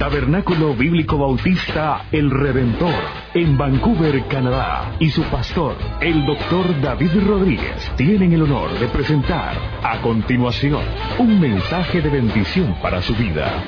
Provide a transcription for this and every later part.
Tabernáculo Bíblico Bautista El Redentor, en Vancouver, Canadá, y su pastor, el Dr. David Rodríguez, tienen el honor de presentar a continuación un mensaje de bendición para su vida.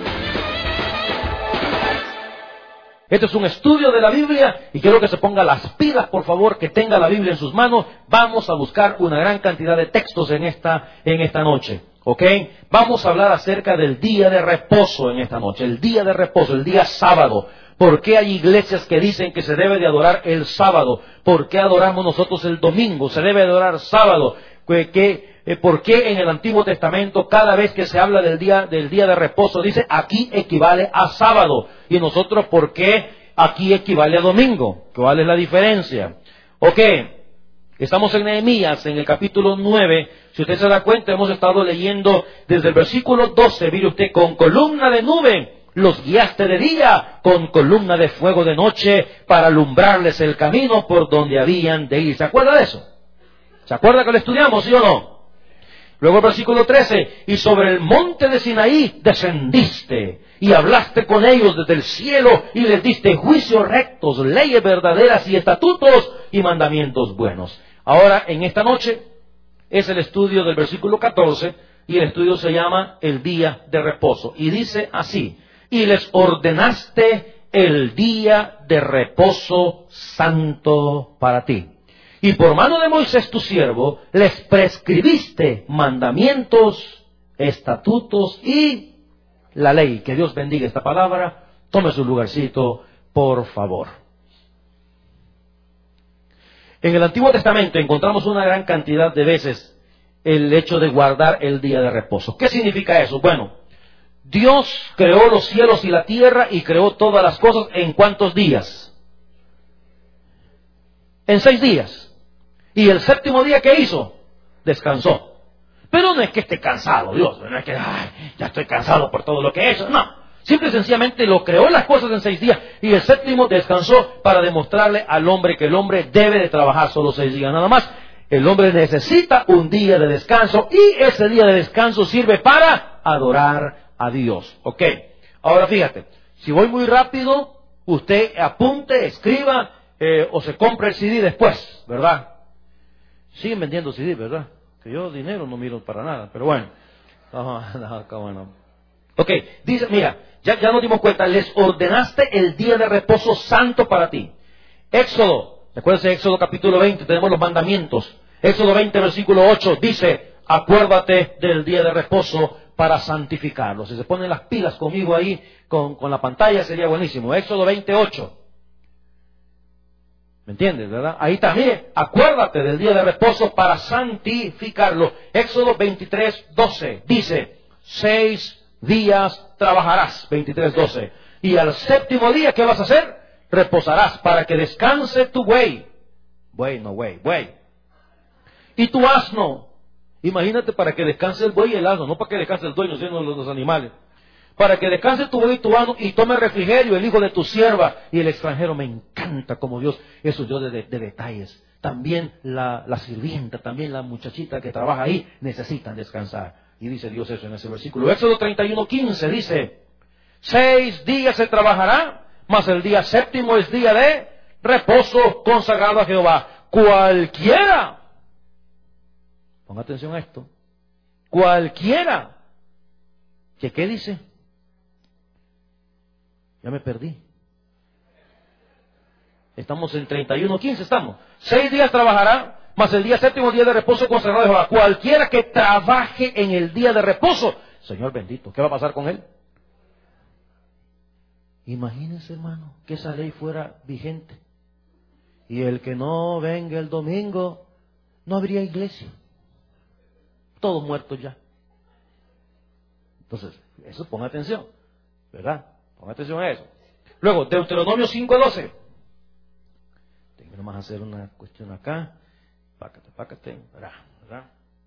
Este es un estudio de la Biblia y quiero que se ponga las pilas, por favor, que tenga la Biblia en sus manos. Vamos a buscar una gran cantidad de textos en esta noche. ¿Ok? Vamos a hablar acerca del día de reposo en esta noche. El día de reposo, el día sábado. ¿Por qué hay iglesias que dicen que se debe de adorar el sábado? ¿Por qué adoramos nosotros el domingo? Se debe adorar sábado. ¿Por qué en el Antiguo Testamento cada vez que se habla del día de reposo dice aquí equivale a sábado? Y nosotros, ¿por qué aquí equivale a domingo? ¿Cuál es la diferencia? Ok, estamos en Nehemías, en el capítulo 9. Si usted se da cuenta, hemos estado leyendo desde el versículo 12. Mire usted, con columna de nube los guiaste de día, con columna de fuego de noche, para alumbrarles el camino por donde habían de ir. ¿Se acuerda de eso? ¿Se acuerda que lo estudiamos, sí o no? Luego el versículo 13, y sobre el monte de Sinaí descendiste, y hablaste con ellos desde el cielo, y les diste juicios rectos, leyes verdaderas, y estatutos, y mandamientos buenos. Ahora, en esta noche, es el estudio del versículo 14, y el estudio se llama el día de reposo. Y dice así, y les ordenaste el día de reposo santo para ti. Y por mano de Moisés tu siervo, les prescribiste mandamientos, estatutos y la ley. Que Dios bendiga esta palabra. Tome su lugarcito, por favor. En el Antiguo Testamento encontramos una gran cantidad de veces el hecho de guardar el día de reposo. ¿Qué significa eso? Bueno, Dios creó los cielos y la tierra y creó todas las cosas ¿en cuántos días? En 6 días. Y el séptimo día, ¿qué hizo? Descansó. Pero no es que esté cansado, Dios. No es que, ya estoy cansado por todo lo que he hecho. No. Simple y sencillamente lo creó las cosas en 6 días. Y el séptimo descansó para demostrarle al hombre que el hombre debe de trabajar solo 6 días nada más. El hombre necesita un día de descanso. Y ese día de descanso sirve para adorar a Dios. ¿Ok? Ahora fíjate. Si voy muy rápido, usted apunte, escriba o se compra el CD después, ¿verdad? Siguen vendiendo CD, ¿verdad? Que yo dinero no miro para nada, pero bueno. Ok, dice, mira, ya nos dimos cuenta, les ordenaste el día de reposo santo para ti. Éxodo, recuérdense Éxodo capítulo 20, tenemos los mandamientos. Éxodo 20, versículo 8, dice, acuérdate del día de reposo para santificarlo. Si se ponen las pilas conmigo ahí, con la pantalla, sería buenísimo. Éxodo 28. ¿Me entiendes, verdad? Ahí también, acuérdate del día de reposo para santificarlo. Éxodo 23:12 dice, 6 días trabajarás, 23:12. Y al séptimo día, ¿qué vas a hacer? Reposarás para que descanse tu buey. Buey. Y tu asno. Imagínate, para que descanse el buey y el asno, no para que descanse el dueño, sino los animales. Para que descanse tu buey y tu asno y tome refrigerio el hijo de tu sierva y el extranjero. Me encanta como Dios, eso Dios de detalles. También la sirvienta, también la muchachita que trabaja ahí necesitan descansar. Y dice Dios eso en ese versículo. Éxodo 31:15 dice, 6 días se trabajará, mas el día séptimo es día de reposo consagrado a Jehová. Cualquiera, ponga atención a esto, cualquiera, ¿qué dice? Ya me perdí. Estamos en 31:15, estamos. 6 días trabajará, mas el día séptimo día de reposo consagrado a Jehová. Cualquiera que trabaje en el día de reposo, Señor bendito, ¿qué va a pasar con él? Imagínense, hermano, que esa ley fuera vigente. Y el que no venga el domingo, no habría iglesia. Todos muertos ya. Entonces, eso ponga atención, ¿verdad? Ponga atención a eso. Luego, Deuteronomio 5:12. Tengo que nomás hacer una cuestión acá. Pácate, ¿verdad?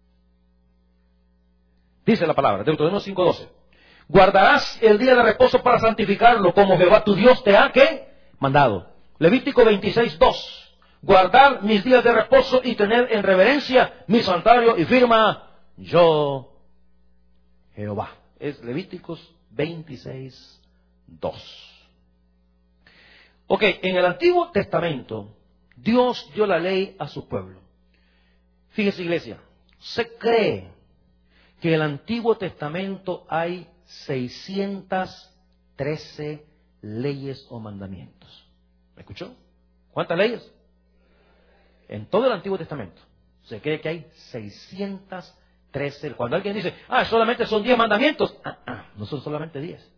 Dice la palabra, Deuteronomio 5:12. Guardarás el día de reposo para santificarlo, como Jehová tu Dios te ha, ¿qué? Mandado. Levítico 26:2. Guardar mis días de reposo y tener en reverencia mi santuario y firma yo, Jehová. Es Levíticos 26:2. 2. Ok, en el Antiguo Testamento, Dios dio la ley a su pueblo. Fíjese, iglesia, se cree que en el Antiguo Testamento hay 613 leyes o mandamientos. ¿Me escuchó? ¿Cuántas leyes? En todo el Antiguo Testamento se cree que hay 613. Cuando alguien dice, solamente son 10 mandamientos, no son solamente 10.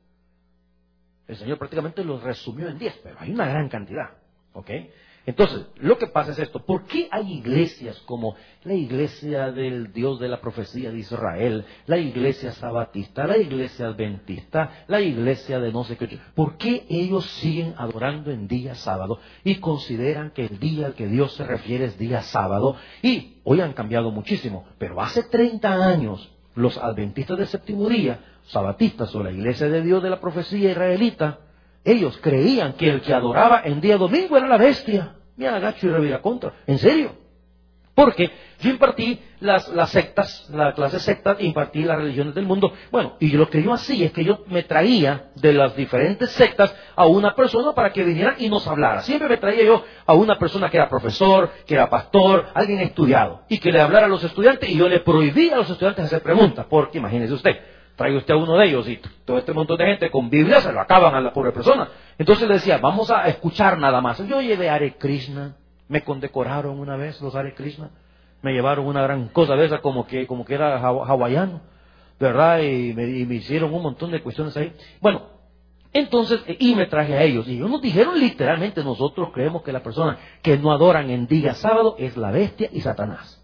El Señor prácticamente los resumió en 10, pero hay una gran cantidad. ¿Ok? Entonces, lo que pasa es esto. ¿Por qué hay iglesias como la iglesia del Dios de la profecía de Israel, la iglesia sabatista, la iglesia adventista, la iglesia de no sé qué? ¿Por qué ellos siguen adorando en día sábado y consideran que el día al que Dios se refiere es día sábado? Y hoy han cambiado muchísimo, pero hace 30 años los adventistas del séptimo día, sabatistas o la iglesia de Dios de la profecía israelita, ellos creían que el que adoraba en día domingo era la bestia. Mira, agacho y revira contra. ¿En serio? Porque yo impartí las sectas, la clase sectas, impartí las religiones del mundo. Bueno, y lo que yo hacía es que yo me traía de las diferentes sectas a una persona para que viniera y nos hablara. Siempre me traía yo a una persona que era profesor, que era pastor, alguien estudiado, y que le hablara a los estudiantes, y yo le prohibía a los estudiantes hacer preguntas, porque imagínese usted, trae usted a uno de ellos y todo este montón de gente con Biblia se lo acaban a la pobre persona. Entonces le decía, vamos a escuchar nada más. Yo llevé Hare Krishna, me condecoraron una vez los Hare Krishna, me llevaron una gran cosa de esa como que era hawaiano, ¿verdad? Y me hicieron un montón de cuestiones ahí. Bueno, entonces, y me traje a ellos. Y ellos nos dijeron literalmente, nosotros creemos que la persona que no adoran en día sábado es la bestia y Satanás.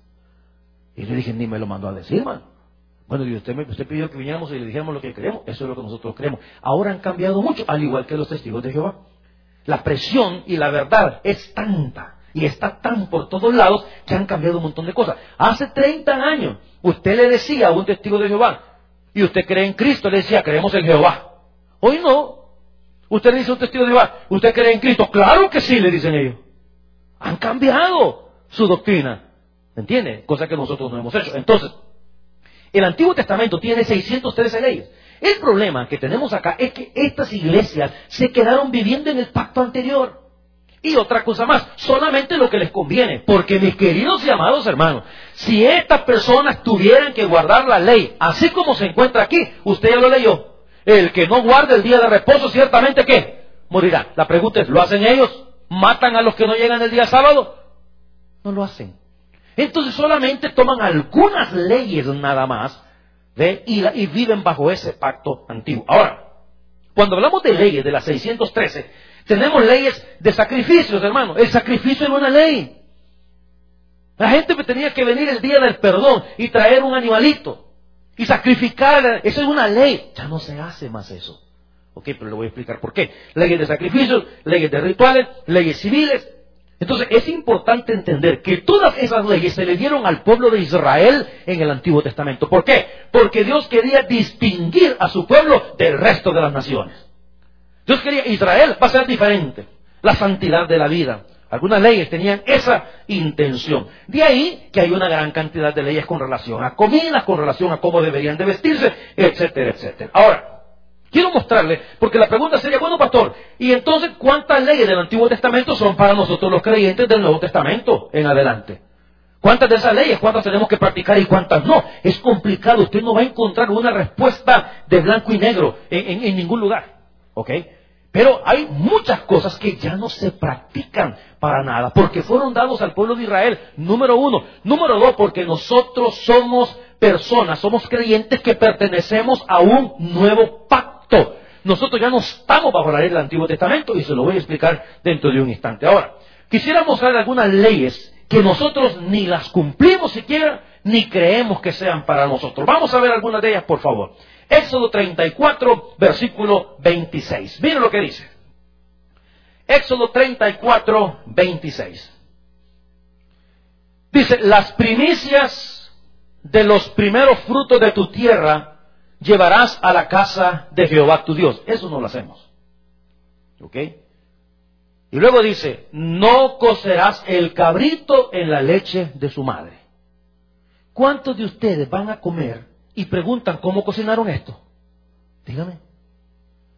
Y yo dije, ni me lo mandó a decir, hermano. Bueno, y usted pidió que viniéramos y le dijéramos lo que creemos. Eso es lo que nosotros creemos. Ahora han cambiado mucho, al igual que los testigos de Jehová. La presión y la verdad es tanta y está tan por todos lados que han cambiado un montón de cosas. Hace 30 años usted le decía a un testigo de Jehová, y usted cree en Cristo, le decía, creemos en Jehová. Hoy no. Usted le dice a un testigo de Jehová, ¿usted cree en Cristo? Claro que sí, le dicen ellos. Han cambiado su doctrina. ¿Me entiende? Cosa que nosotros no hemos hecho. Entonces, el Antiguo Testamento tiene 613 leyes. El problema que tenemos acá es que estas iglesias se quedaron viviendo en el pacto anterior. Y otra cosa más, solamente lo que les conviene. Porque mis queridos y amados hermanos, si estas personas tuvieran que guardar la ley, así como se encuentra aquí, usted ya lo leyó. El que no guarde el día de reposo, ciertamente ¿qué? Morirá. La pregunta es, ¿lo hacen ellos? ¿Matan a los que no llegan el día sábado? No lo hacen. Entonces solamente toman algunas leyes nada más y viven bajo ese pacto antiguo. Ahora, cuando hablamos de leyes de las 613, tenemos leyes de sacrificios, hermano. El sacrificio era una ley. La gente tenía que venir el día del perdón y traer un animalito y sacrificar. Eso es una ley. Ya no se hace más eso. Ok, pero le voy a explicar por qué. Leyes de sacrificios, leyes de rituales, leyes civiles. Entonces es importante entender que todas esas leyes se le dieron al pueblo de Israel en el Antiguo Testamento. ¿Por qué? Porque Dios quería distinguir a su pueblo del resto de las naciones. Dios quería, Israel va a ser diferente. La santidad de la vida. Algunas leyes tenían esa intención. De ahí que hay una gran cantidad de leyes con relación a comidas, con relación a cómo deberían de vestirse, etcétera, etcétera. Ahora, quiero mostrarle, porque la pregunta sería, bueno, pastor, ¿y entonces cuántas leyes del Antiguo Testamento son para nosotros los creyentes del Nuevo Testamento en adelante? ¿Cuántas de esas leyes, cuántas tenemos que practicar y cuántas no? Es complicado, usted no va a encontrar una respuesta de blanco y negro en ningún lugar, ¿ok? Pero hay muchas cosas que ya no se practican para nada, porque fueron dados al pueblo de Israel, número uno. Número dos, porque nosotros somos personas, somos creyentes que pertenecemos a un nuevo pacto. Nosotros ya no estamos bajo la ley del Antiguo Testamento y se lo voy a explicar dentro de un instante. Ahora, quisiera mostrar algunas leyes que nosotros ni las cumplimos siquiera, ni creemos que sean para nosotros. Vamos a ver algunas de ellas, por favor. Éxodo 34, versículo 26. Miren lo que dice. Éxodo 34, 26. Dice, las primicias de los primeros frutos de tu tierra llevarás a la casa de Jehová tu Dios. Eso no lo hacemos. ¿Ok? Y luego dice, no cocerás el cabrito en la leche de su madre. ¿Cuántos de ustedes van a comer y preguntan cómo cocinaron esto? Dígame.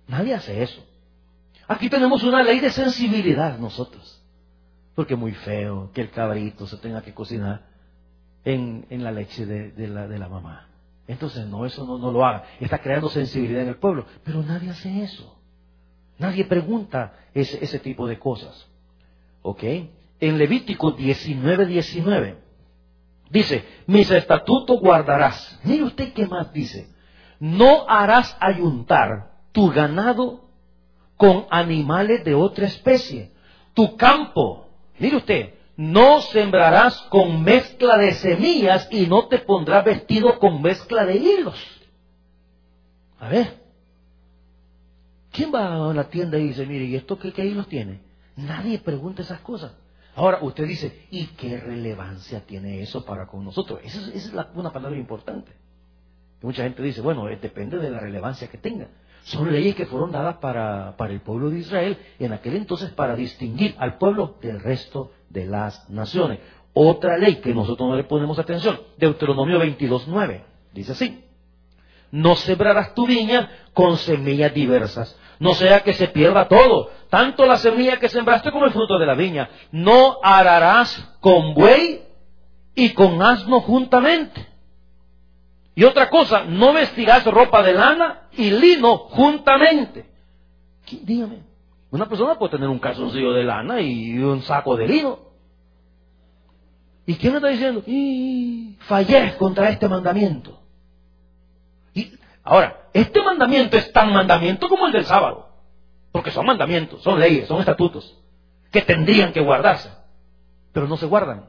Nadie hace eso. Aquí tenemos una ley de sensibilidad nosotros. Porque es muy feo que el cabrito se tenga que cocinar en la leche de la mamá. Entonces, no, eso no lo haga. Está creando sensibilidad en el pueblo. Pero nadie hace eso. Nadie pregunta ese tipo de cosas. ¿Ok? En Levítico 19:19 dice, mis estatutos guardarás. Mire usted qué más dice. No harás ayuntar tu ganado con animales de otra especie. Tu campo, mire usted, no sembrarás con mezcla de semillas y no te pondrás vestido con mezcla de hilos. A ver, ¿quién va a la tienda y dice, mire, ¿y esto qué hilos tiene? Nadie pregunta esas cosas. Ahora usted dice, ¿y qué relevancia tiene eso para con nosotros? Esa es una palabra importante. Mucha gente dice, bueno, depende de la relevancia que tenga. Son leyes que fueron dadas para el pueblo de Israel en aquel entonces para distinguir al pueblo del resto de las naciones. Otra ley que nosotros no le ponemos atención, Deuteronomio 22:9, dice así, no sembrarás tu viña con semillas diversas, no sea que se pierda todo, tanto la semilla que sembraste como el fruto de la viña. No ararás con buey y con asno juntamente. Y otra cosa, no vestirás ropa de lana y lino juntamente. Dígame, una persona puede tener un calzoncillo de lana y un saco de lino. ¿Y quién me está diciendo? Fallé contra este mandamiento. Y ahora, este mandamiento es tan mandamiento como el del sábado. Porque son mandamientos, son leyes, son estatutos que tendrían que guardarse, pero no se guardan.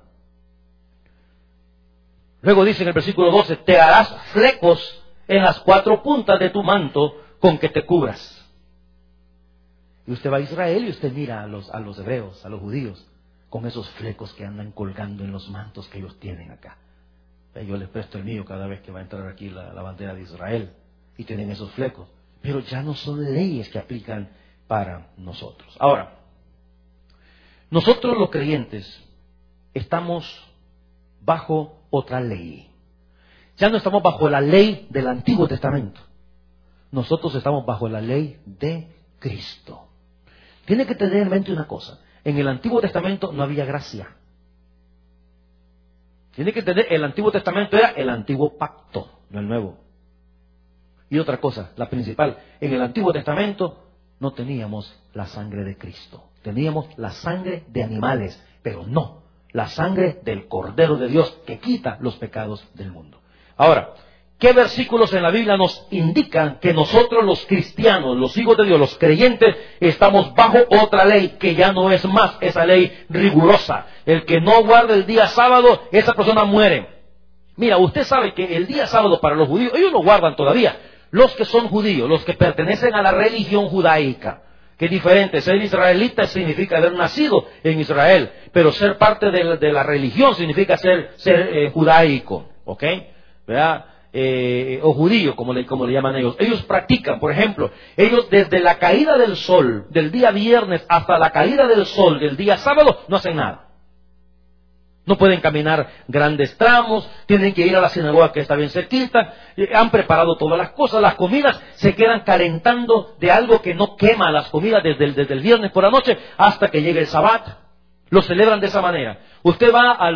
Luego dice en el versículo 12, te harás flecos en las 4 puntas de tu manto con que te cubras. Y usted va a Israel y usted mira a los hebreos, a los judíos, con esos flecos que andan colgando en los mantos que ellos tienen acá. Yo les presto el mío cada vez que va a entrar aquí la bandera de Israel. Y tienen esos flecos. Pero ya no son leyes que aplican para nosotros. Ahora, nosotros los creyentes estamos bajo otra ley. Ya no estamos bajo la ley del Antiguo Testamento. Nosotros estamos bajo la ley de Cristo. Tiene que tener en mente una cosa. En el Antiguo Testamento no había gracia. Tiene que entender, el Antiguo Testamento era el antiguo pacto, no el nuevo. Y otra cosa, la principal, en el Antiguo Testamento no teníamos la sangre de Cristo. Teníamos la sangre de animales, pero no la sangre del Cordero de Dios que quita los pecados del mundo. Ahora, ¿qué versículos en la Biblia nos indican que nosotros los cristianos, los hijos de Dios, los creyentes, estamos bajo otra ley que ya no es más esa ley rigurosa? El que no guarda el día sábado, esa persona muere. Mira, usted sabe que el día sábado para los judíos, ellos lo guardan todavía. Los que son judíos, los que pertenecen a la religión judaica, que es diferente. Ser israelita significa haber nacido en Israel, pero ser parte de la religión significa ser judaico, ¿ok? ¿Verdad? O judío, como le llaman ellos. Ellos practican, por ejemplo, ellos desde la caída del sol, del día viernes, hasta la caída del sol del día sábado, no hacen nada. No pueden caminar grandes tramos, tienen que ir a la sinagoga que está bien cerquita, han preparado todas las cosas, las comidas se quedan calentando de algo que no quema las comidas desde el viernes por la noche hasta que llegue el Sabbat. Lo celebran de esa manera. Usted va a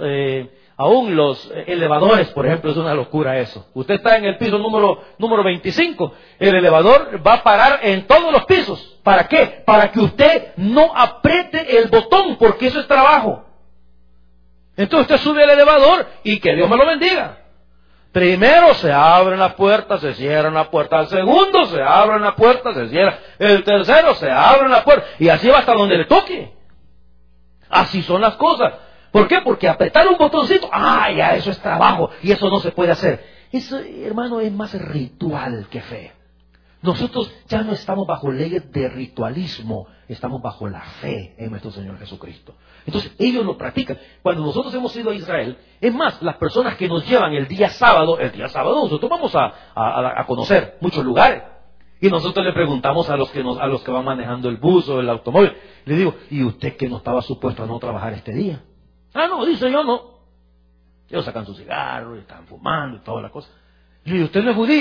aún los elevadores, por ejemplo, es una locura eso. Usted está en el piso número 25, el elevador va a parar en todos los pisos. ¿Para qué? Para que usted no apriete el botón, porque eso es trabajo. Entonces usted sube al elevador y que Dios me lo bendiga. Primero se abren las puertas, se cierran las puertas. Al segundo se abren las puertas, se cierran. El tercero se abren las puertas. Y así va hasta donde le toque. Así son las cosas. ¿Por qué? Porque apretar un botoncito, ya eso es trabajo. Y eso no se puede hacer. Eso, hermano, es más ritual que fe. Nosotros ya no estamos bajo leyes de ritualismo, estamos bajo la fe en nuestro Señor Jesucristo. Entonces ellos lo practican. Cuando nosotros hemos ido a Israel, es más, las personas que nos llevan el día sábado nosotros vamos a conocer muchos lugares. Y nosotros le preguntamos a los que van manejando el bus o el automóvil, le digo, ¿y usted que no estaba supuesto a no trabajar este día? No, dice yo no. Ellos sacan su cigarro y están fumando y todas las cosas. Y yo, ¿usted no es judío?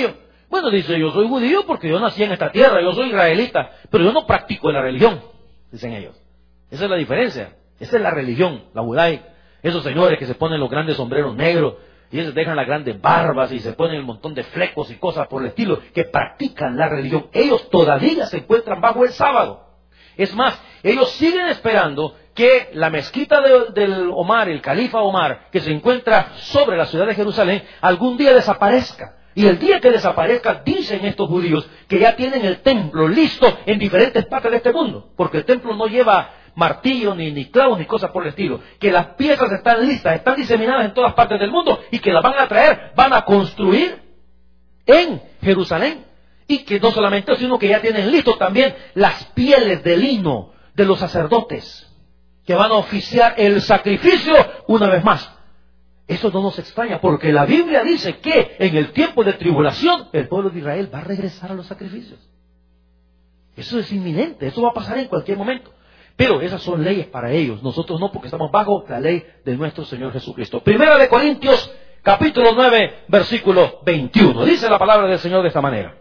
Bueno, dice, yo soy judío porque yo nací en esta tierra, yo soy israelita, pero yo no practico la religión, dicen ellos. Esa es la diferencia. Esa es la religión, la judaica. Esos señores que se ponen los grandes sombreros negros y ellos dejan las grandes barbas y se ponen un montón de flecos y cosas por el estilo, que practican la religión. Ellos todavía se encuentran bajo el sábado. Es más, ellos siguen esperando que la mezquita del Omar, el califa Omar, que se encuentra sobre la ciudad de Jerusalén, algún día desaparezca. Y el día que desaparezca, dicen estos judíos que ya tienen el templo listo en diferentes partes de este mundo, porque el templo no lleva martillo, ni clavos, ni cosas por el estilo, que las piezas están listas, están diseminadas en todas partes del mundo, y que las van a traer, van a construir en Jerusalén, y que no solamente eso, sino que ya tienen listo también las pieles de lino de los sacerdotes, que van a oficiar el sacrificio una vez más. Eso no nos extraña, porque la Biblia dice que en el tiempo de tribulación el pueblo de Israel va a regresar a los sacrificios. Eso es inminente, eso va a pasar en cualquier momento. Pero esas son leyes para ellos, nosotros no, porque estamos bajo la ley de nuestro Señor Jesucristo. Primera de Corintios, capítulo 9, versículo 21. Dice la palabra del Señor de esta manera.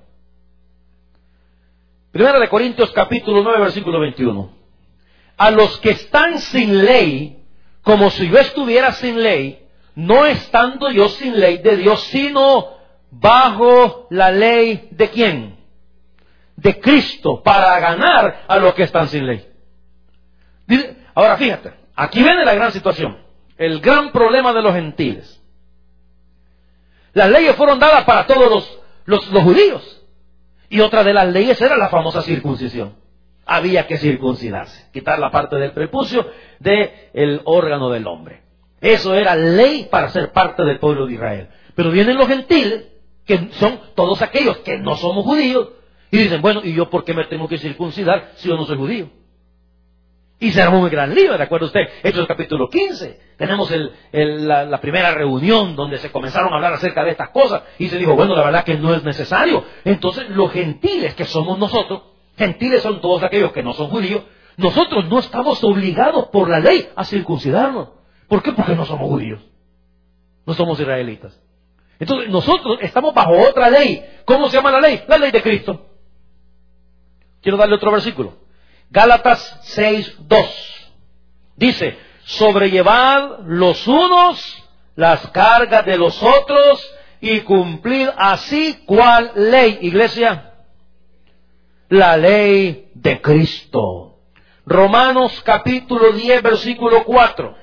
Primera de Corintios, capítulo 9, versículo 21. A los que están sin ley, como si yo estuviera sin ley, no estando yo sin ley de Dios, sino bajo la ley ¿de quién? De Cristo, para ganar a los que están sin ley. Ahora fíjate, aquí viene la gran situación, el gran problema de los gentiles. Las leyes fueron dadas para todos los judíos, y otra de las leyes era la famosa circuncisión. Había que circuncidarse, quitar la parte del prepucio del órgano del hombre. Eso era ley para ser parte del pueblo de Israel. Pero vienen los gentiles, que son todos aquellos que no somos judíos, y dicen, bueno, ¿y yo por qué me tengo que circuncidar si yo no soy judío? Y se armó un gran lío, ¿de acuerdo usted? Hechos capítulo 15. Tenemos la primera reunión donde se comenzaron a hablar acerca de estas cosas, y se dijo, bueno, la verdad que no es necesario. Entonces los gentiles que somos nosotros, gentiles son todos aquellos que no son judíos, nosotros no estamos obligados por la ley a circuncidarnos. ¿Por qué? Porque no somos judíos. No somos israelitas. Entonces nosotros estamos bajo otra ley. ¿Cómo se llama la ley? La ley de Cristo. Quiero darle otro versículo. Gálatas 6:2. Dice, sobrellevad los unos las cargas de los otros y cumplid así ¿cuál ley, iglesia? La ley de Cristo. Romanos capítulo 10, versículo 4.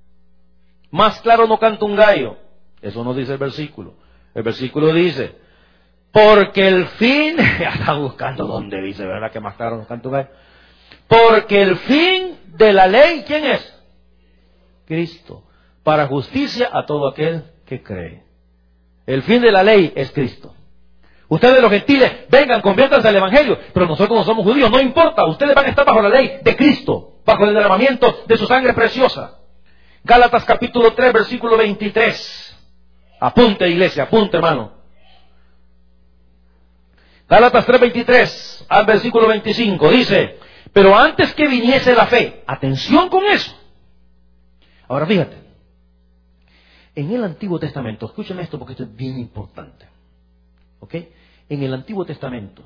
Más claro no canta un gallo. Eso no dice el versículo. El versículo dice, porque el fin, ya está buscando dónde dice, ¿verdad? Que más claro no canta un gallo. Porque el fin de la ley, ¿quién es? Cristo. Para justicia a todo aquel que cree. El fin de la ley es Cristo. Ustedes los gentiles, vengan, conviértanse al Evangelio. Pero nosotros no somos judíos, no importa. Ustedes van a estar bajo la ley de Cristo. Bajo el derramamiento de su sangre preciosa. Gálatas capítulo 3, versículo 23. Apunte, iglesia, apunte, hermano. Gálatas 3, 23 al versículo 25. Dice, pero antes que viniese la fe, atención con eso. Ahora fíjate, en el Antiguo Testamento, escúchame esto porque esto es bien importante. ¿Ok? En el Antiguo Testamento,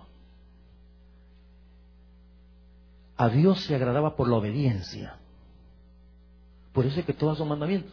a Dios se agradaba por la obediencia. Por eso es que todos son mandamientos.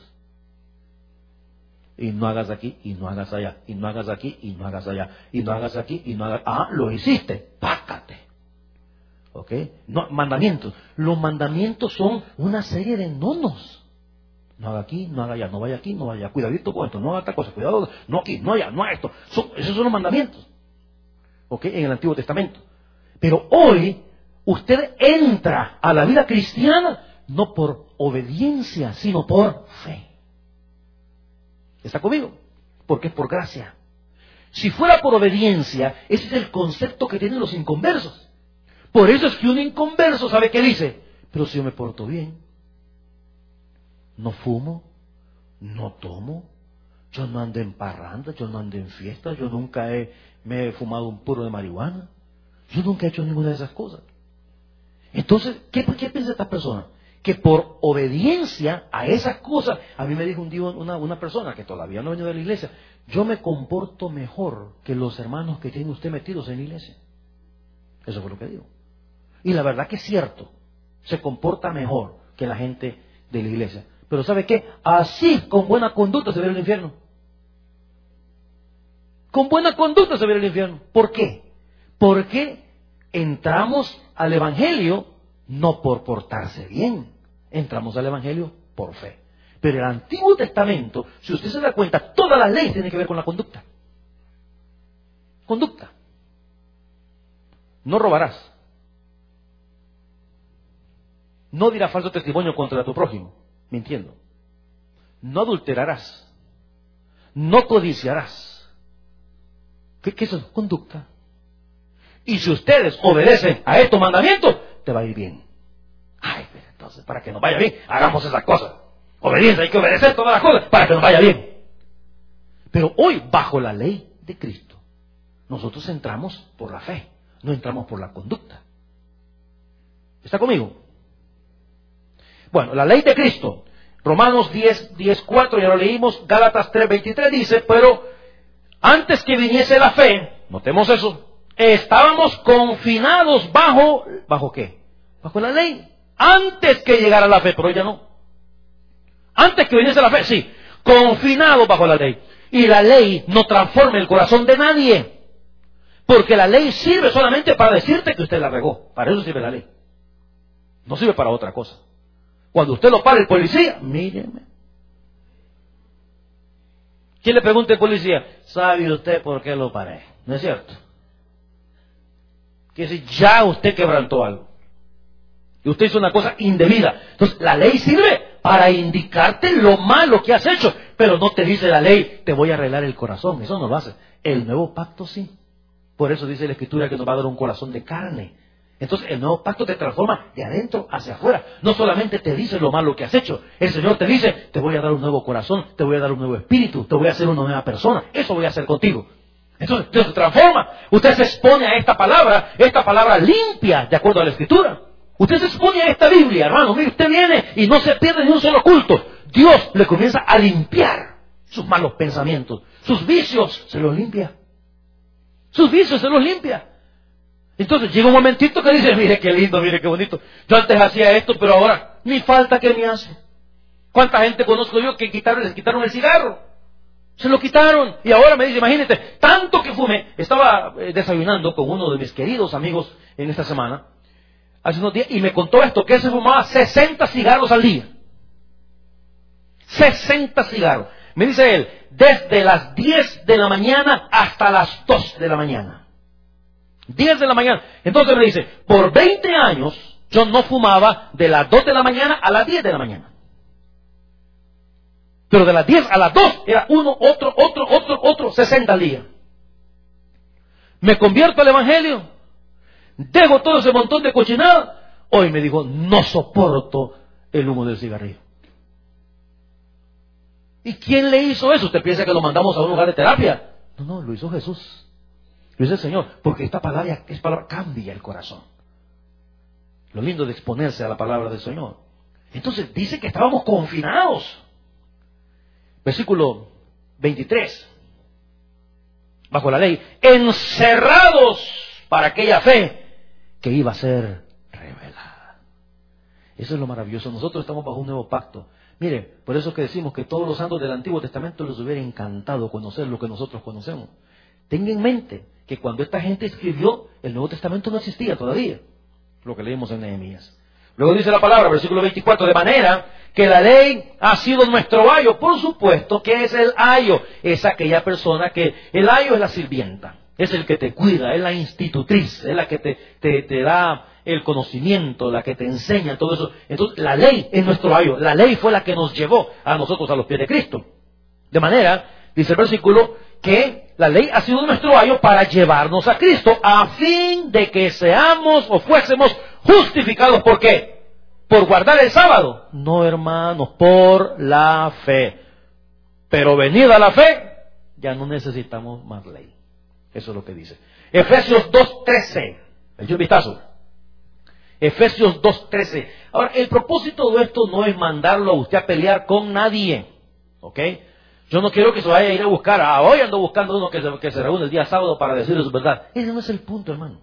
Y no hagas aquí, y no hagas allá, y no hagas aquí, y no hagas allá, y no hagas aquí, y no hagas... Ah, lo hiciste, pácate. ¿Ok? No, mandamientos. Los mandamientos son una serie de nonos. No haga aquí, no haga allá, no vaya aquí, no vaya allá. Cuidadito con esto, no haga esta cosa, cuidado, no aquí, no allá, no a esto. Esos son los mandamientos. ¿Ok? En el Antiguo Testamento. Pero hoy, usted entra a la vida cristiana no por obediencia, sino por fe. ¿Está conmigo? Porque es por gracia. Si fuera por obediencia, ese es el concepto que tienen los inconversos. Por eso es que un inconverso sabe qué dice. Pero si yo me porto bien, no fumo, no tomo, yo no ando en parranda, yo no ando en fiesta, yo nunca me he fumado un puro de marihuana, yo nunca he hecho ninguna de esas cosas. Entonces, ¿qué piensa esta persona? Que por obediencia a esas cosas, a mí me dijo un día una persona que todavía no venía de la iglesia, yo me comporto mejor que los hermanos que tiene usted metidos en la iglesia. Eso fue lo que dijo. Y la verdad que es cierto, se comporta mejor que la gente de la iglesia. Pero ¿sabe qué? Así, con buena conducta se ve el infierno. Con buena conducta se ve el infierno. ¿Por qué? Porque entramos al Evangelio no por portarse bien. Entramos al Evangelio por fe. Pero el Antiguo Testamento, si usted se da cuenta, todas las leyes tienen que ver con la conducta. Conducta. No robarás. No dirás falso testimonio contra tu prójimo, mintiendo. No adulterarás. No codiciarás. ¿Qué es eso? Conducta. Y si ustedes obedecen a estos mandamientos, te va a ir bien. Ay, pero entonces, para que nos vaya bien, hagamos esas cosas. Obediencia, hay que obedecer todas las cosas para que nos vaya bien. Pero hoy, bajo la ley de Cristo, nosotros entramos por la fe, no entramos por la conducta. ¿Está conmigo? Bueno, la ley de Cristo, Romanos 10:4, ya lo leímos, Gálatas 3:23 dice, pero antes que viniese la fe, notemos eso, estábamos confinados ¿bajo qué? Bajo la ley. Antes que llegara la fe, pero ya no. Antes que viniese la fe, sí, confinados bajo la ley. Y la ley no transforma el corazón de nadie. Porque la ley sirve solamente para decirte que usted la regó. Para eso sirve la ley. No sirve para otra cosa. Cuando usted lo para el policía, míreme. ¿Quién le pregunta al policía? ¿Sabe usted por qué lo paré? ¿No es cierto? Quiere decir, ya usted quebrantó algo. Y usted hizo una cosa indebida. Entonces, la ley sirve para indicarte lo malo que has hecho. Pero no te dice la ley, te voy a arreglar el corazón. Eso no lo hace. El nuevo pacto sí. Por eso dice la Escritura que nos va a dar un corazón de carne. Entonces, el nuevo pacto te transforma de adentro hacia afuera. No solamente te dice lo malo que has hecho. El Señor te dice, te voy a dar un nuevo corazón, te voy a dar un nuevo espíritu, te voy a hacer una nueva persona. Eso voy a hacer contigo. Entonces, Dios se transforma. Usted se expone a esta palabra limpia, de acuerdo a la Escritura. Usted se expone a esta Biblia, hermano. Mire, usted viene y no se pierde ni un solo culto. Dios le comienza a limpiar sus malos pensamientos. Sus vicios se los limpia. Sus vicios se los limpia. Entonces llega un momentito que dice, mire qué lindo, mire qué bonito. Yo antes hacía esto, pero ahora ni falta que me hace. ¿Cuánta gente conozco yo que les quitaron el cigarro? Se lo quitaron. Y ahora me dice, imagínate, tanto que fumé. Estaba desayunando con uno de mis queridos amigos en esta semana, hace unos días, y me contó esto, que él se fumaba 60 cigarros al día. 60 cigarros. Me dice él, desde las 10 de la mañana hasta las 2 de la mañana. 10 de la mañana. Entonces me dice, por 20 años yo no fumaba de las 2 de la mañana a las 10 de la mañana. Pero de las 10 a las 2 era uno, otro, 60 al día. Me convierto al Evangelio, dejo todo ese montón de cochinada. Hoy me dijo, no soporto el humo del cigarrillo. ¿Y quién le hizo eso? ¿Usted piensa que lo mandamos a un lugar de terapia? No, lo hizo Jesús. Lo hizo el Señor. Porque esta palabra cambia el corazón. Lo lindo de exponerse a la palabra del Señor. Entonces dice que estábamos confinados. Versículo 23. Bajo la ley. Encerrados para aquella fe que iba a ser revelada. Eso es lo maravilloso. Nosotros estamos bajo un nuevo pacto. Mire, por eso es que decimos que todos los santos del Antiguo Testamento les hubiera encantado conocer lo que nosotros conocemos. Tenga en mente que cuando esta gente escribió, el Nuevo Testamento no existía todavía. Lo que leímos en Nehemías. Luego dice la palabra, versículo 24, de manera que la ley ha sido nuestro ayo. Por supuesto, ¿qué es el ayo? Es aquella persona que, el ayo es la sirvienta, es el que te cuida, es la institutriz, es la que te da el conocimiento, la que te enseña, todo eso. Entonces, la ley es nuestro ayo. La ley fue la que nos llevó a nosotros a los pies de Cristo. De manera, dice el versículo, que la ley ha sido nuestro ayo para llevarnos a Cristo, a fin de que seamos o fuésemos justificados. ¿Por qué? ¿Por guardar el sábado? No, hermanos, por la fe. Pero venida la fe, ya no necesitamos más ley. Eso es lo que dice. Efesios 2:13. Eche un vistazo. Efesios 2:13. Ahora, el propósito de esto no es mandarlo a usted a pelear con nadie. ¿Ok? Yo no quiero que se vaya a ir a buscar. Hoy ando buscando uno que se reúne el día sábado para decirle su verdad. Ese no es el punto, hermano.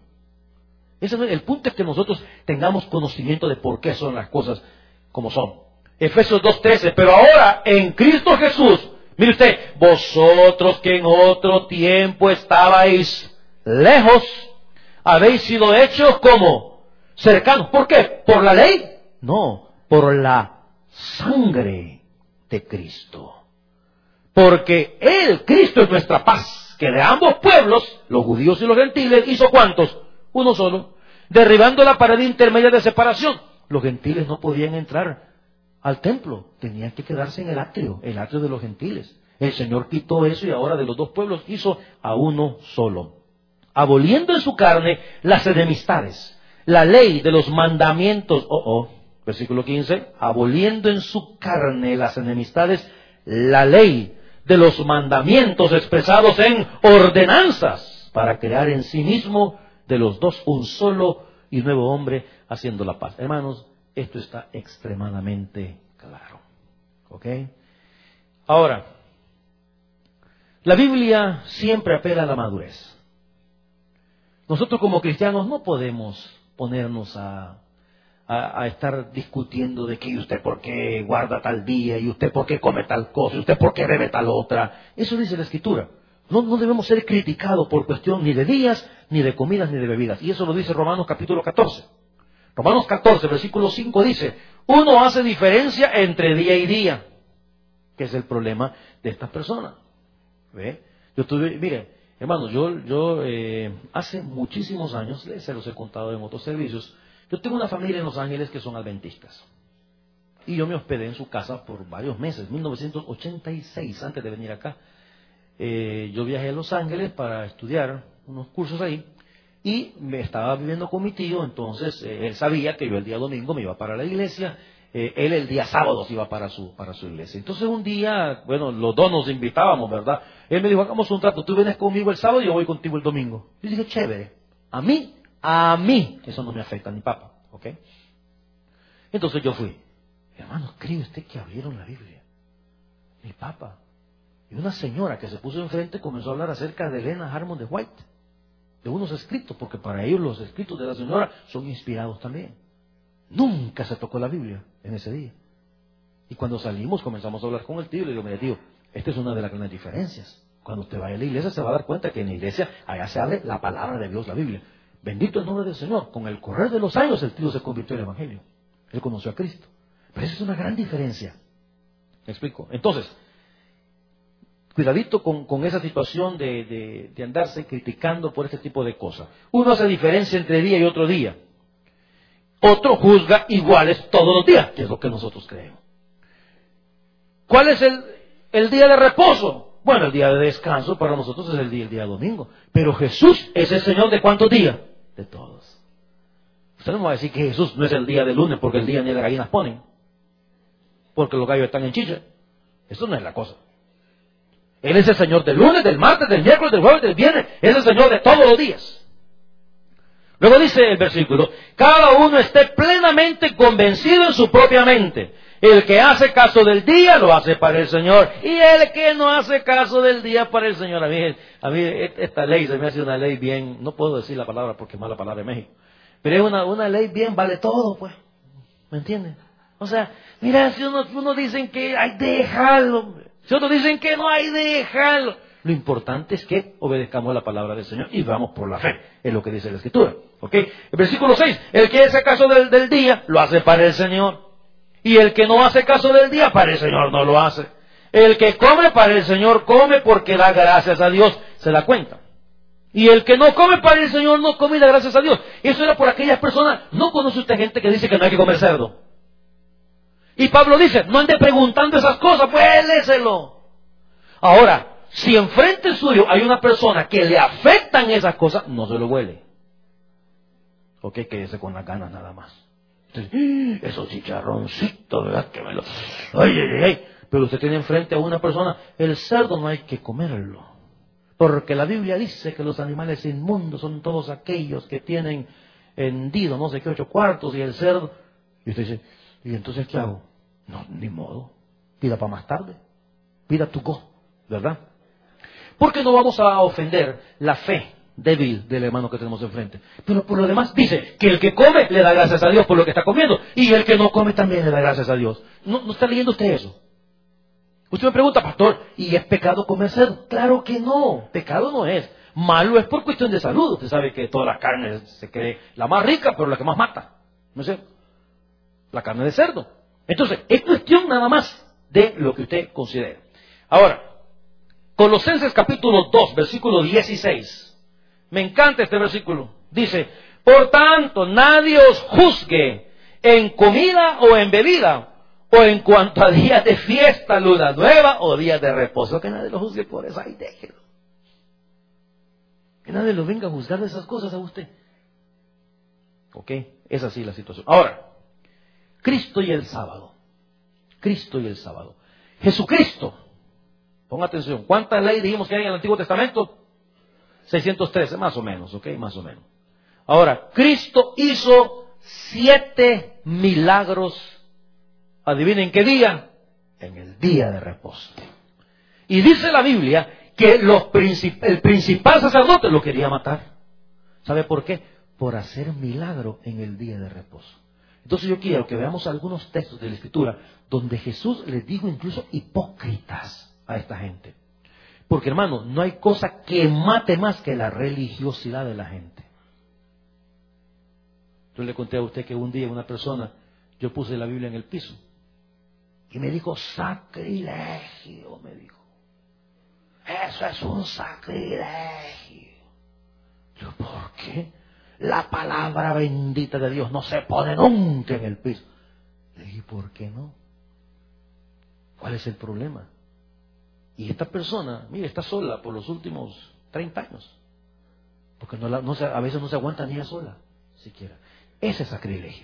El punto es que nosotros tengamos conocimiento de por qué son las cosas como son. Efesios 2:13. Pero ahora, en Cristo Jesús, mire usted, vosotros que en otro tiempo estabais lejos, habéis sido hechos como cercanos. ¿Por qué? ¿Por la ley? No, por la sangre de Cristo. Porque Él, Cristo, es nuestra paz, que de ambos pueblos, los judíos y los gentiles, hizo ¿cuántos? Uno solo, derribando la pared intermedia de separación. Los gentiles no podían entrar al templo, tenían que quedarse en el atrio de los gentiles. El Señor quitó eso y ahora de los dos pueblos hizo a uno solo, aboliendo en su carne las enemistades, la ley de los mandamientos, versículo 15, aboliendo en su carne las enemistades, la ley de los mandamientos expresados en ordenanzas, para crear en sí mismo de los dos un solo y nuevo hombre, haciendo la paz. Hermanos, esto está extremadamente claro. ¿Ok? Ahora, la Biblia siempre apela a la madurez. Nosotros como cristianos no podemos ponernos a estar discutiendo de que usted por qué guarda tal día, y usted por qué come tal cosa, y usted por qué bebe tal otra. Eso dice la Escritura. No debemos ser criticados por cuestión ni de días, ni de comidas, ni de bebidas. Y eso lo dice Romanos capítulo 14. Romanos 14, versículo 5 dice, uno hace diferencia entre día y día, que es el problema de estas personas. ¿Ve? Mire, hermano, yo hace muchísimos años, se los he contado en otros servicios, yo tengo una familia en Los Ángeles que son adventistas. Y yo me hospedé en su casa por varios meses, 1986, antes de venir acá. Yo viajé a Los Ángeles para estudiar unos cursos ahí. Y me estaba viviendo con mi tío, entonces él sabía que yo el día domingo me iba para la iglesia. Él el día sábado se iba para su iglesia. Entonces un día, bueno, los dos nos invitábamos, ¿verdad? Él me dijo, hagamos un trato, tú vienes conmigo el sábado y yo voy contigo el domingo. Yo dije, chévere, a mí, eso no me afecta a mi papá, ¿ok? Entonces yo fui. Hermano, ¿cree usted que abrieron la Biblia? Mi papá. Y una señora que se puso enfrente comenzó a hablar acerca de Elena Harmon de White, de unos escritos, porque para ellos los escritos de la señora son inspirados también. Nunca se tocó la Biblia en ese día. Y cuando salimos comenzamos a hablar con el tío y le digo, mire tío, esta es una de las grandes diferencias. Cuando usted vaya a la iglesia se va a dar cuenta que en la iglesia allá se abre la palabra de Dios, la Biblia. Bendito el nombre del Señor. Con el correr de los años el tío se convirtió en el Evangelio. Él conoció a Cristo. Pero esa es una gran diferencia. ¿Me explico? Entonces, cuidadito con esa situación de andarse criticando por este tipo de cosas. Uno hace diferencia entre día y otro día. Otro juzga iguales todos los días, que es lo que nosotros creemos. ¿Cuál es el día de reposo? Bueno, el día de descanso para nosotros es el día domingo. Pero Jesús es el Señor de ¿cuántos días? De todos. Usted no me va a decir que Jesús no es el día de lunes porque el día ni las gallinas ponen. Porque los gallos están en chicha. Eso no es la cosa. Él es el Señor del lunes, del martes, del miércoles, del jueves, del viernes. Es el Señor de todos los días. Luego dice el versículo, cada uno esté plenamente convencido en su propia mente. El que hace caso del día lo hace para el Señor. Y el que no hace caso del día para el Señor. A mí esta ley se me hace una ley bien, no puedo decir la palabra porque es mala palabra en México. Pero es una ley bien, vale todo, pues. ¿Me entienden? O sea, mira, si uno dicen que hay de dejarlo, si otros dicen que no hay de dejarlo. Lo importante es que obedezcamos la palabra del Señor y vamos por la fe. Es lo que dice la Escritura. ¿Ok? El versículo 6. El que hace caso del día, lo hace para el Señor. Y el que no hace caso del día, para el Señor no lo hace. El que come para el Señor, come porque da gracias a Dios. Se da cuenta. Y el que no come para el Señor, no come y da gracias a Dios. Eso era por aquellas personas. ¿No conoce usted gente que dice que no hay que comer cerdo? Y Pablo dice, no ande preguntando esas cosas, pues léselo. Ahora, si enfrente suyo hay una persona que le afectan esas cosas, no se lo huele. Ok, quédese con las ganas nada más. Entonces, esos chicharroncitos, ¿verdad? Que me lo... Ay. Pero usted tiene enfrente a una persona, el cerdo no hay que comerlo. Porque la Biblia dice que los animales inmundos son todos aquellos que tienen hendido, no sé qué, 8 cuartos, y el cerdo... Y usted dice, ¿y entonces qué hago? No, ni modo. Pida para más tarde. Pida tu go. ¿verdad? Porque no vamos a ofender la fe débil del hermano que tenemos enfrente. Pero por lo demás dice que el que come le da gracias a Dios por lo que está comiendo, y el que no come también le da gracias a Dios. ¿No está leyendo usted eso? Usted me pregunta, pastor, ¿y es pecado comer cerdo? Claro que no, pecado no es. Malo es por cuestión de salud. Usted sabe que toda la carne se cree la más rica, pero la que más mata. ¿No es cierto? La carne de cerdo. Entonces, es cuestión nada más de lo que usted considere. Ahora, Colosenses capítulo 2, versículo 16. Me encanta este versículo. Dice, por tanto, nadie os juzgue en comida o en bebida, o en cuanto a días de fiesta, luna nueva o días de reposo. Que nadie lo juzgue por eso. Ay, déjelo. Que nadie lo venga a juzgar de esas cosas a usted. ¿Ok? Es así la situación. Ahora, Cristo y el sábado. Cristo y el sábado. Jesucristo. Ponga atención. ¿Cuántas leyes dijimos que hay en el Antiguo Testamento? 613, más o menos, ¿ok? Más o menos. Ahora, Cristo hizo 7 milagros. ¿Adivinen qué día? En el día de reposo. Y dice la Biblia que el principal sacerdote lo quería matar. ¿Sabe por qué? Por hacer milagro en el día de reposo. Entonces yo quiero que veamos algunos textos de la Escritura donde Jesús les dijo incluso hipócritas a esta gente. Porque, hermano, no hay cosa que mate más que la religiosidad de la gente. Yo le conté a usted que un día una persona, yo puse la Biblia en el piso y me dijo, sacrilegio, me dijo. Eso es un sacrilegio. Yo, ¿por qué? La palabra bendita de Dios no se pone nunca en el piso. Le dije, ¿por qué no? ¿Cuál es el problema? Y esta persona, mire, está sola por los últimos 30 años. Porque a veces no se aguanta ni ella sola, siquiera. Ese es sacrilegio.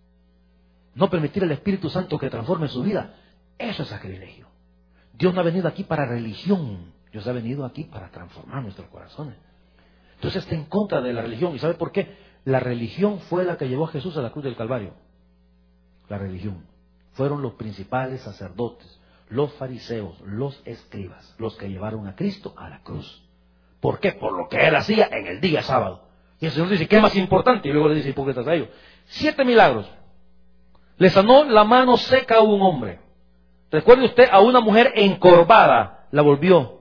No permitir al Espíritu Santo que transforme su vida, eso es sacrilegio. Dios no ha venido aquí para religión. Dios ha venido aquí para transformar nuestros corazones. Entonces está en contra de la religión. ¿Y sabe por qué? La religión fue la que llevó a Jesús a la cruz del Calvario. La religión. Fueron los principales sacerdotes, los fariseos, los escribas, los que llevaron a Cristo a la cruz. ¿Por qué? Por lo que Él hacía en el día sábado. Y el Señor dice, ¿qué es más importante? Y luego le dice hipócritas a ellos. 7 milagros. Le sanó la mano seca a un hombre. Recuerde usted, a una mujer encorvada la volvió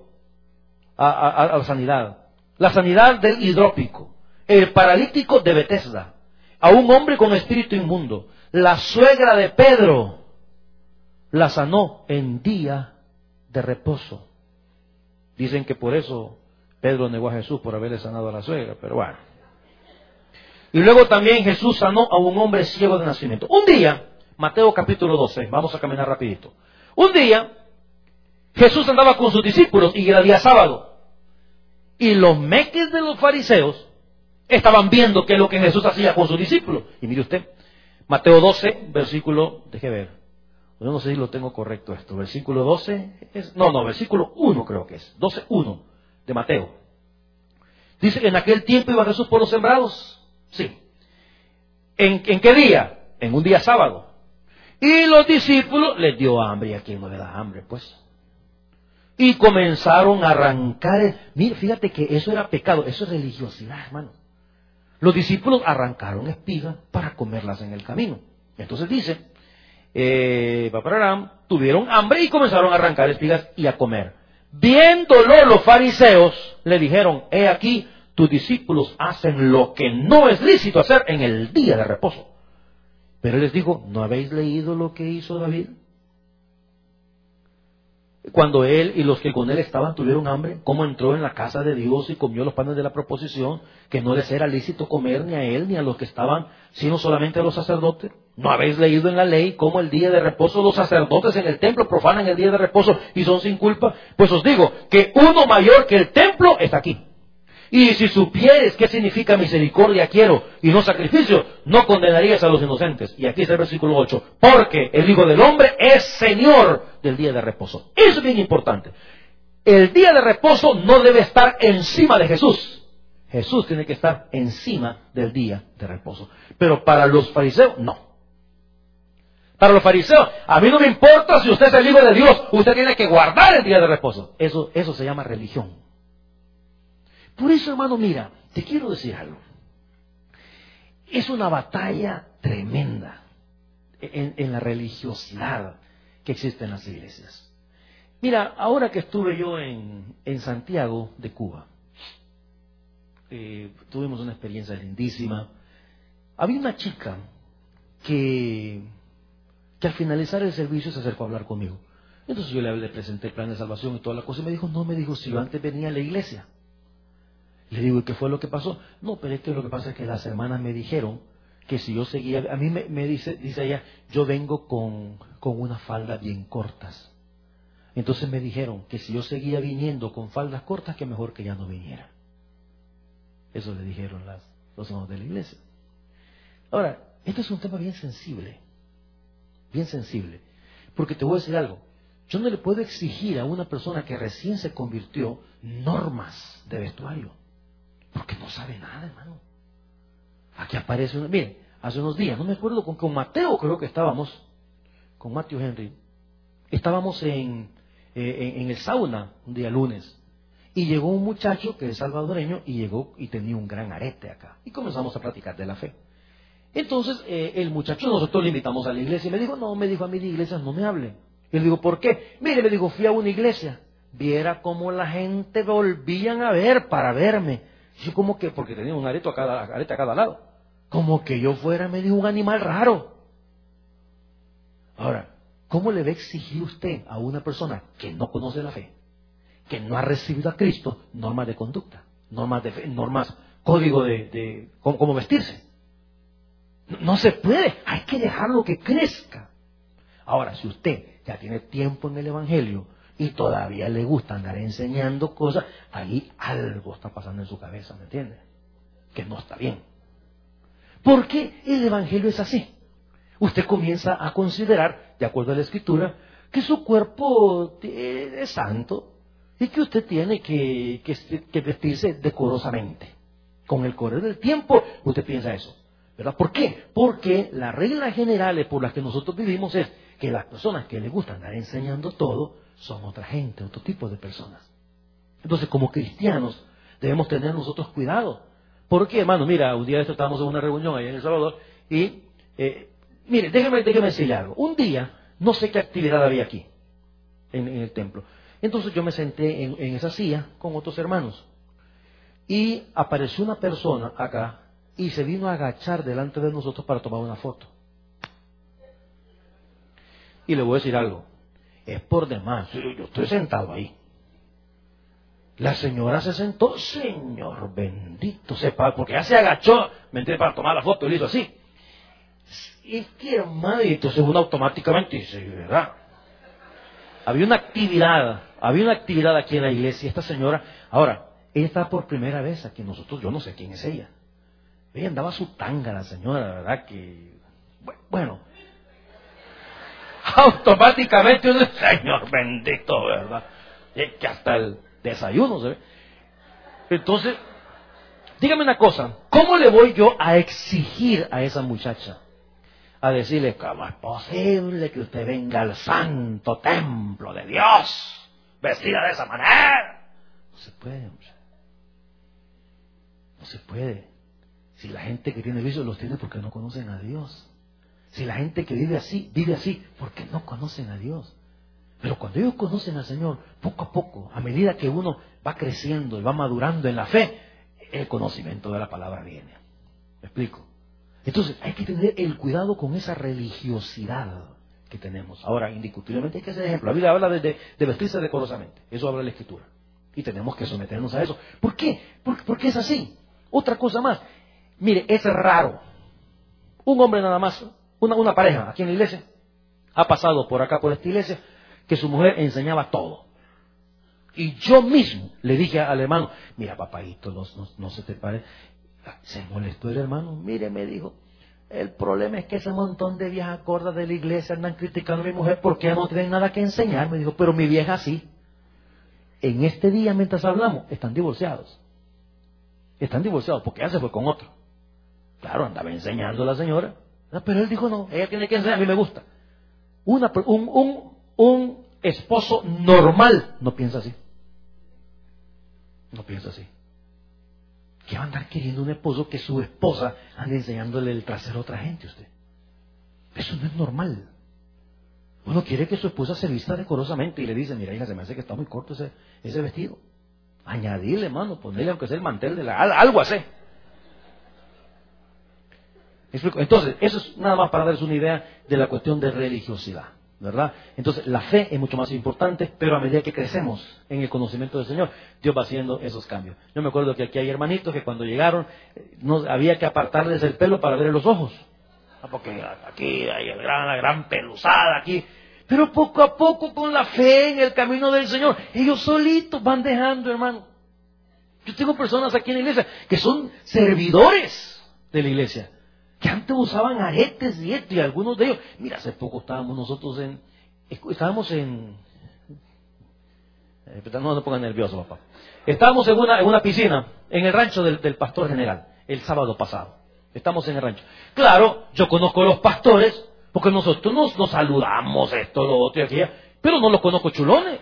a la sanidad. La sanidad del hidrópico. El paralítico de Betesda. A un hombre con espíritu inmundo. La suegra de Pedro la sanó en día de reposo. Dicen que por eso Pedro negó a Jesús por haberle sanado a la suegra, pero bueno. Y luego también Jesús sanó a un hombre ciego de nacimiento. Un día, Mateo capítulo 12, vamos a caminar rapidito. Un día, Jesús andaba con sus discípulos y era día sábado. Y los meques de los fariseos estaban viendo qué es lo que Jesús hacía con sus discípulos. Y mire usted, Mateo 12, versículo, deje ver. Yo no sé si lo tengo correcto esto. Versículo 12 es... No, versículo 1 creo que es. 12:1 de Mateo. Dice que en aquel tiempo iba Jesús por los sembrados. Sí. ¿En qué día? En un día sábado. Y los discípulos les dio hambre. ¿Y a quién no le da hambre? Pues. Y comenzaron a arrancar... Mira, fíjate que eso era pecado. Eso es religiosidad, hermano. Los discípulos arrancaron espigas para comerlas en el camino. Entonces dice... tuvieron hambre y comenzaron a arrancar espigas y a comer. Viéndolo los fariseos, le dijeron, he aquí, tus discípulos hacen lo que no es lícito hacer en el día de reposo. Pero él les dijo, ¿no habéis leído lo que hizo David? Cuando él y los que con él estaban tuvieron hambre, cómo entró en la casa de Dios y comió los panes de la proposición, que no les era lícito comer ni a él ni a los que estaban, sino solamente a los sacerdotes. ¿No habéis leído en la ley cómo el día de reposo los sacerdotes en el templo profanan el día de reposo y son sin culpa? Pues os digo que uno mayor que el templo está aquí. Y si supieres qué significa misericordia quiero y no sacrificio, no condenarías a los inocentes. Y aquí está el versículo 8. Porque el Hijo del Hombre es Señor del día de reposo. Eso es bien importante. El día de reposo no debe estar encima de Jesús. Jesús tiene que estar encima del día de reposo. Pero para los fariseos, no. Para los fariseos, a mí no me importa si usted es el Hijo de Dios, usted tiene que guardar el día de reposo. Eso se llama religión. Por eso, hermano, mira, te quiero decir algo. Es una batalla tremenda en la religiosidad que existe en las iglesias. Mira, ahora que estuve yo en Santiago de Cuba, tuvimos una experiencia lindísima. Había una chica que al finalizar el servicio se acercó a hablar conmigo. Entonces yo le presenté el plan de salvación y toda la cosa, y me dijo, si yo antes venía a la iglesia. Le digo, ¿y qué fue lo que pasó? No, pero es que lo que pasa es que las hermanas me dijeron que si yo seguía, a mí me dice ella, yo vengo con unas faldas bien cortas. Entonces me dijeron que si yo seguía viniendo con faldas cortas, que mejor que ya no viniera. Eso le dijeron los hermanos de la iglesia. Ahora, este es un tema bien sensible, porque te voy a decir algo. Yo no le puedo exigir a una persona que recién se convirtió normas de vestuario, porque no sabe nada, hermano. Aquí aparece mire, hace unos días, no me acuerdo, con Mateo creo que estábamos, con Matthew Henry, estábamos en el sauna un día lunes, y llegó un muchacho que es salvadoreño, y llegó y tenía un gran arete acá, y comenzamos a platicar de la fe. Entonces el muchacho, nosotros le invitamos a la iglesia, y me dijo, a mí de iglesias no me hablen. Y le digo, ¿por qué? Mire, me dijo, fui a una iglesia, viera cómo la gente volvían a ver para verme. Yo como que, porque tenía un arete a cada lado, como que yo fuera, me dijo, un animal raro. Ahora, ¿cómo le va a exigir usted a una persona que no conoce la fe, que no ha recibido a Cristo, normas de conducta, normas de fe, código de cómo vestirse? No se puede, hay que dejarlo que crezca. Ahora, si usted ya tiene tiempo en el Evangelio y todavía le gusta andar enseñando cosas, ahí algo está pasando en su cabeza, ¿me entiende? Que no está bien. Porque el Evangelio es así. Usted comienza a considerar, de acuerdo a la Escritura, que su cuerpo es santo y que usted tiene que vestirse decorosamente. Con el correr del tiempo, usted piensa eso. ¿Verdad? ¿Por qué? Porque la regla general por la que nosotros vivimos es que las personas que les gusta andar enseñando todo son otra gente, otro tipo de personas. Entonces, como cristianos, debemos tener nosotros cuidado. Porque, hermano, mira, un día de esto estábamos en una reunión allá en El Salvador y, mire, déjeme decirle algo. Un día, no sé qué actividad había aquí, en el templo. Entonces yo me senté en esa silla con otros hermanos y apareció una persona acá y se vino a agachar delante de nosotros para tomar una foto. Y le voy a decir algo, es por demás, yo estoy sentado ahí. La señora se sentó, Señor bendito, porque ya se agachó, ¿me entiendes? Para tomar la foto, y le hizo así. Y que hermano, y entonces uno automáticamente dice, ¿verdad? Había una actividad aquí en la iglesia, esta señora, ahora, ella está por primera vez aquí, yo no sé quién es ella. Ella andaba su tanga, la señora, ¿verdad? Que, bueno, automáticamente uno dice, Señor bendito, ¿verdad? Que hasta el desayuno se ve. Entonces, dígame una cosa, ¿cómo le voy yo a exigir a esa muchacha? A decirle, ¿cómo es posible que usted venga al santo templo de Dios vestida de esa manera? No se puede, hombre. No se puede. Si la gente que tiene vicios los tiene porque no conocen a Dios. Si la gente que vive así porque no conocen a Dios. Pero cuando ellos conocen al Señor, poco a poco, a medida que uno va creciendo y va madurando en la fe, el conocimiento de la palabra viene. ¿Me explico? Entonces hay que tener el cuidado con esa religiosidad que tenemos. Ahora, indiscutiblemente hay que hacer ejemplo. La Biblia habla de vestirse decorosamente. Eso habla la Escritura. Y tenemos que someternos a eso. ¿Por qué? Porque es así. Otra cosa más. Mire, es raro. Un hombre nada más, una pareja aquí en la iglesia, ha pasado por acá, por esta iglesia, que su mujer enseñaba todo. Y yo mismo le dije al hermano, mira papadito, no se te pare. Se molestó el hermano, mire, me dijo, el problema es que ese montón de viejas gordas de la iglesia andan criticando a mi mujer porque ya no tienen nada que enseñar. Me dijo, pero mi vieja sí. En este día, mientras hablamos, están divorciados. Están divorciados porque ella se fue con otro. Claro, andaba enseñando a la señora. Pero él dijo, no, ella tiene que enseñar, a mí me gusta. Un esposo normal no piensa así. No piensa así. ¿Qué va a andar queriendo un esposo que su esposa ande enseñándole el trasero a otra gente usted? Eso no es normal. Uno quiere que su esposa se vista decorosamente y le dice, mira hija, se me hace que está muy corto ese vestido. Añadirle, hermano, ponerle aunque sea el mantel de algo así. Entonces, eso es nada más para darles una idea de la cuestión de religiosidad, ¿verdad? Entonces, la fe es mucho más importante, pero a medida que crecemos en el conocimiento del Señor, Dios va haciendo esos cambios. Yo me acuerdo que aquí hay hermanitos que cuando llegaron, había que apartarles el pelo para ver los ojos. Porque aquí hay la gran peluzada aquí. Pero poco a poco, con la fe en el camino del Señor, ellos solitos van dejando, hermano. Yo tengo personas aquí en la iglesia que son servidores de la iglesia, que antes usaban aretes y esto, y algunos de ellos, mira, hace poco estábamos nosotros en no pongan nervioso, papá. Estábamos en una piscina, en el rancho del pastor general, el sábado pasado. Estamos en el rancho. Claro, yo conozco a los pastores, porque nosotros nos saludamos, esto, lo otro y aquello, pero no los conozco chulones.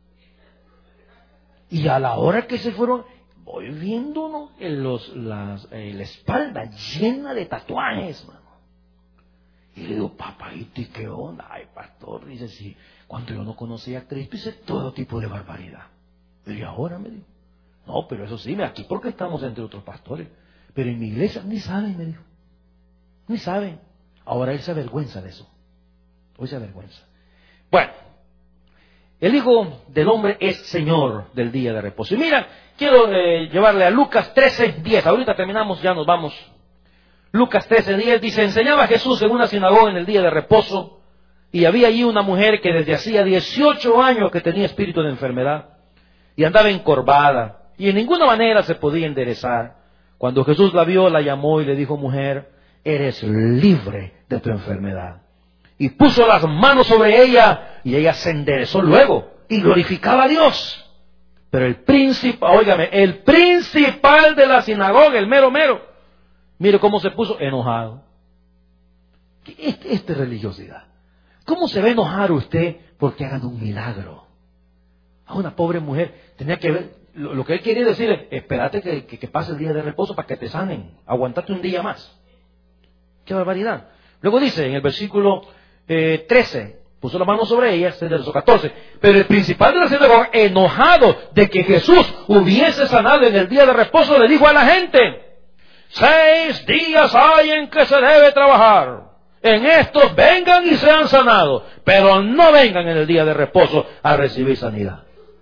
Y a la hora que se fueron, voy viendo, ¿no?, la espalda llena de tatuajes, mano. Y le digo, papaito, ¿y qué onda? Ay, pastor, dice, sí, cuando yo no conocía a Cristo hice todo tipo de barbaridad. Y ahora me dijo, no, pero eso sí, aquí porque estamos entre otros pastores. Pero en mi iglesia ni saben, me dijo. Ni saben. Ahora él se avergüenza de eso. Hoy se avergüenza. Bueno, el Hijo del Hombre es Señor del día de reposo. Y mira, quiero llevarle a Lucas 13:10. Ahorita terminamos, ya nos vamos. Lucas 13:10 dice, enseñaba Jesús en una sinagoga en el día de reposo, y había allí una mujer que desde hacía 18 años que tenía espíritu de enfermedad, y andaba encorvada, y en ninguna manera se podía enderezar. Cuando Jesús la vio, la llamó y le dijo, mujer, eres libre de tu enfermedad. Y puso las manos sobre ella, y ella se enderezó luego, y glorificaba a Dios. Pero el principal de la sinagoga, el mero, mire cómo se puso enojado. Esta es religiosidad. ¿Cómo se va a enojar usted porque hagan un milagro? A una pobre mujer tenía que ver, lo que él quería decir es, espérate que pase el día de reposo para que te sanen, aguantate un día más. ¡Qué barbaridad! Luego dice en el versículo 13, puso la mano sobre ella, el verso 14, pero el principal de la sinagoga, enojado de que Jesús hubiese sanado en el día de reposo, le dijo a la gente, 6 días hay en que se debe trabajar. En estos vengan y sean sanados, pero no vengan en el día de reposo a recibir sanidad.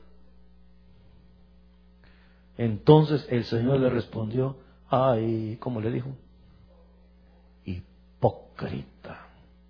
Entonces el Señor le respondió, ay, ¿cómo le dijo? Hipócrita.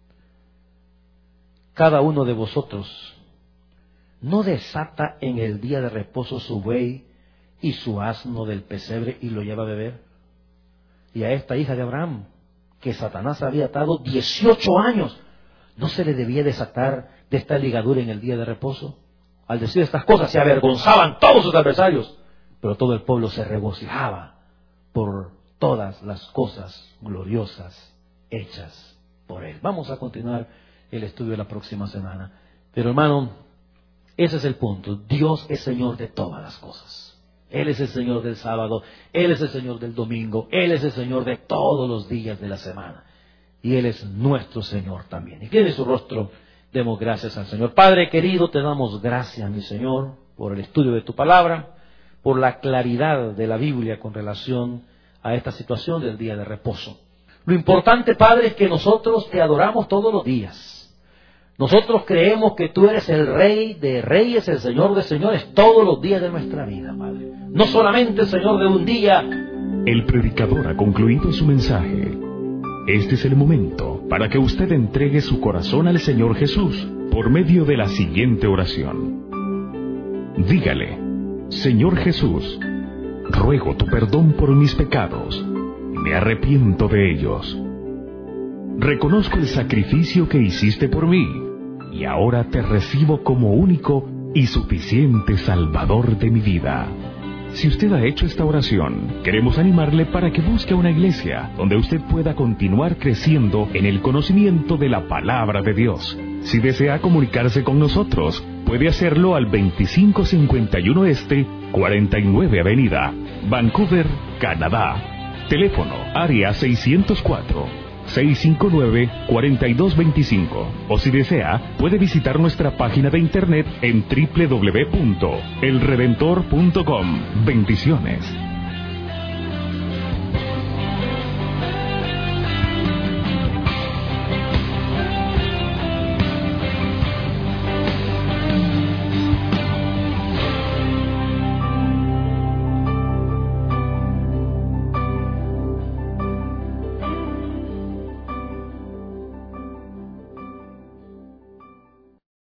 Cada uno de vosotros no desata en el día de reposo su buey y su asno del pesebre y lo lleva a beber. Y a esta hija de Abraham, que Satanás había atado 18 años, ¿no se le debía desatar de esta ligadura en el día de reposo? Al decir estas cosas se avergonzaban todos sus adversarios, pero todo el pueblo se regocijaba por todas las cosas gloriosas hechas por él. Vamos a continuar el estudio la próxima semana. Pero hermano, ese es el punto. Dios es Señor de todas las cosas. Él es el Señor del sábado, Él es el Señor del domingo, Él es el Señor de todos los días de la semana. Y Él es nuestro Señor también. Y que de su rostro demos gracias al Señor. Padre querido, te damos gracias, mi Señor, por el estudio de tu palabra, por la claridad de la Biblia con relación a esta situación del día de reposo. Lo importante, Padre, es que nosotros te adoramos todos los días. Nosotros creemos que tú eres el Rey de Reyes, el Señor de Señores, todos los días de nuestra vida, Padre. No solamente, Señor, de un día. El predicador ha concluido su mensaje. Este es el momento para que usted entregue su corazón al Señor Jesús por medio de la siguiente oración. Dígale, Señor Jesús, ruego tu perdón por mis pecados. Me arrepiento de ellos. Reconozco el sacrificio que hiciste por mí y ahora te recibo como único y suficiente Salvador de mi vida. Si usted ha hecho esta oración, queremos animarle para que busque una iglesia donde usted pueda continuar creciendo en el conocimiento de la palabra de Dios. Si desea comunicarse con nosotros, puede hacerlo al 2551 Este, 49 Avenida, Vancouver, Canadá. Teléfono área 604-659-4225. O si desea, puede visitar nuestra página de internet en www.elredentor.com. Bendiciones.